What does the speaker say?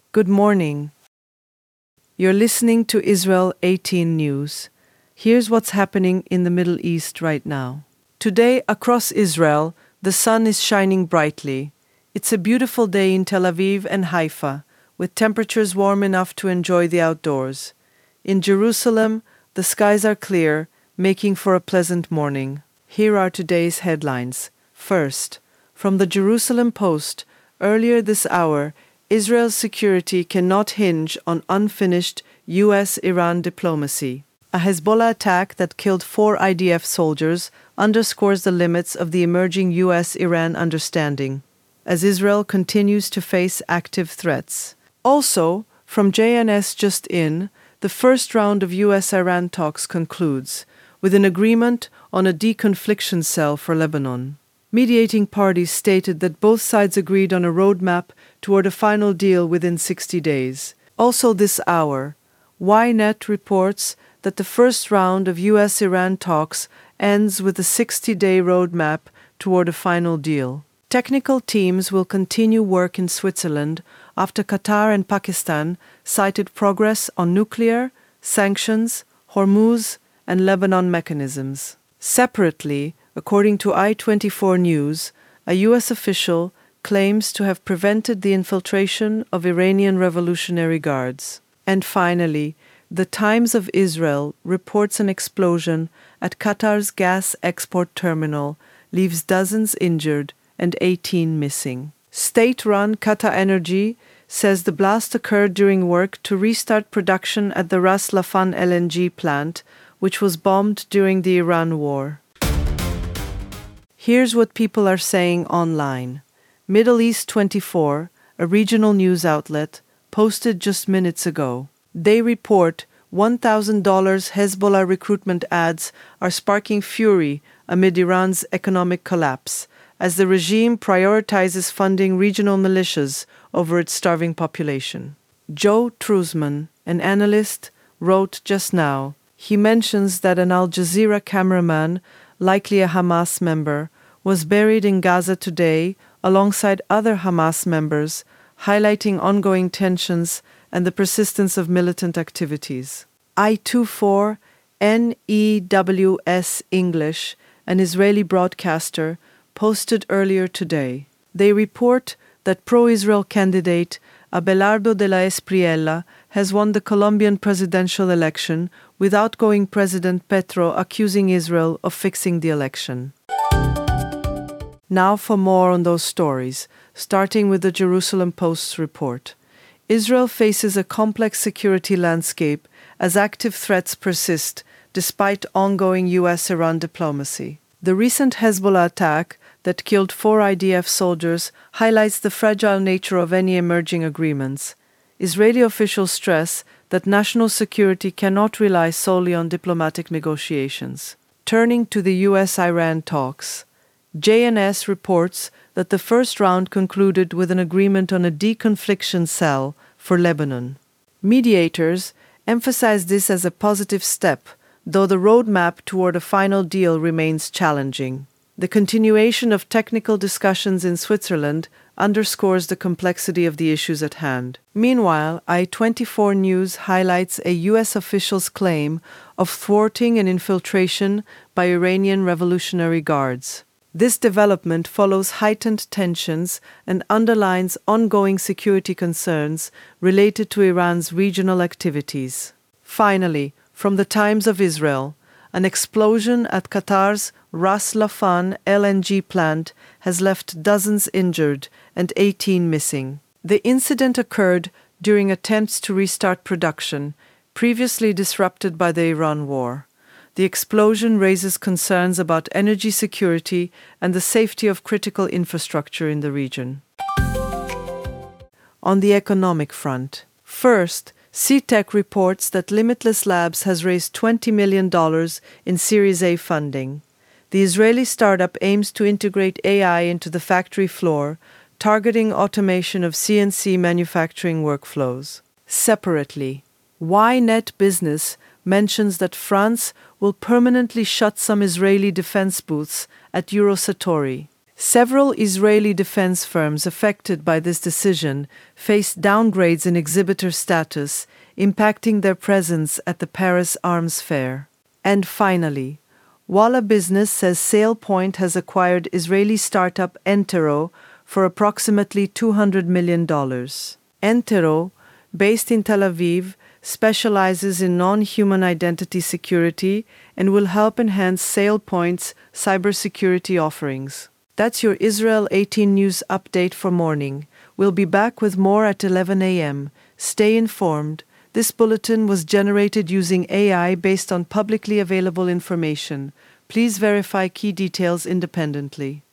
Good morning. You're listening to Israel 18 News. Here's what's happening in the Middle East right now. Today, across Israel, the sun is shining brightly. It's a beautiful day in Tel Aviv and Haifa, with temperatures warm enough to enjoy the outdoors. In Jerusalem, the skies are clear, making for a pleasant morning. Here are today's headlines. First, from the Jerusalem Post, earlier this hour, Israel's security cannot hinge on unfinished U.S.-Iran diplomacy. A Hezbollah attack that killed 4 IDF soldiers underscores the limits of the emerging U.S.-Iran understanding, as Israel continues to face active threats. Also, from JNS Just In, the first round of U.S.-Iran talks concludes, with an agreement on a deconfliction cell for Lebanon. Mediating parties stated that both sides agreed on a roadmap toward a final deal within 60 days. Also this hour, Ynet reports that the first round of U.S.-Iran talks ends with a 60-day roadmap toward a final deal. Technical teams will continue work in Switzerland after Qatar and Pakistan cited progress on nuclear, sanctions, Hormuz, and Lebanon mechanisms. Separately, according to I-24 News, a U.S. official claims to have prevented the infiltration of Iranian Revolutionary Guards. And finally, the Times of Israel reports an explosion at Qatar's gas export terminal leaves dozens injured and 18 missing. State-run Qatar Energy says the blast occurred during work to restart production at the Ras Laffan LNG plant, which was bombed during the Iran war. Here's what people are saying online. Middle East 24, a regional news outlet, posted just minutes ago. They report $1,000 Hezbollah recruitment ads are sparking fury amid Iran's economic collapse, as the regime prioritizes funding regional militias over its starving population. Joe Truzman, an analyst, wrote just now. He mentions that an Al Jazeera cameraman, likely a Hamas member, was buried in Gaza today alongside other Hamas members, highlighting ongoing tensions and the persistence of militant activities. I24 NEWS English, an Israeli broadcaster, posted earlier today. They report that pro-Israel candidate Abelardo de la Espriella has won the Colombian presidential election, with outgoing President Petro accusing Israel of fixing the election. Now for more on those stories, starting with the Jerusalem Post's report. Israel faces a complex security landscape as active threats persist despite ongoing U.S.-Iran diplomacy. The recent Hezbollah attack that killed 4 IDF soldiers highlights the fragile nature of any emerging agreements. Israeli officials stress that national security cannot rely solely on diplomatic negotiations. Turning to the U.S.-Iran talks, JNS reports that the first round concluded with an agreement on a deconfliction cell for Lebanon. Mediators emphasize this as a positive step, though the roadmap toward a final deal remains challenging. The continuation of technical discussions in Switzerland underscores the complexity of the issues at hand. Meanwhile, I24 News highlights a U.S. official's claim of thwarting an infiltration by Iranian Revolutionary Guards. This development follows heightened tensions and underlines ongoing security concerns related to Iran's regional activities. Finally, from the Times of Israel, an explosion at Qatar's Ras Laffan LNG plant has left dozens injured and 18 missing. The incident occurred during attempts to restart production, previously disrupted by the Iran war. The explosion raises concerns about energy security and the safety of critical infrastructure in the region. On the economic front, first, CTEC reports that Limitless Labs has raised $20 million in Series A funding. The Israeli startup aims to integrate AI into the factory floor, targeting automation of CNC manufacturing workflows. Separately, Ynet Business mentions that France will permanently shut some Israeli defense booths at Eurosatory. Several Israeli defense firms affected by this decision faced downgrades in exhibitor status, impacting their presence at the Paris Arms Fair. And finally, Walla Business says SailPoint has acquired Israeli startup Entero for approximately $200 million. Entero, based in Tel Aviv, specializes in non-human identity security and will help enhance SailPoint's cybersecurity offerings. That's your Israel 18 News update for morning. We'll be back with more at 11 a.m. Stay informed. This bulletin was generated using AI based on publicly available information. Please verify key details independently.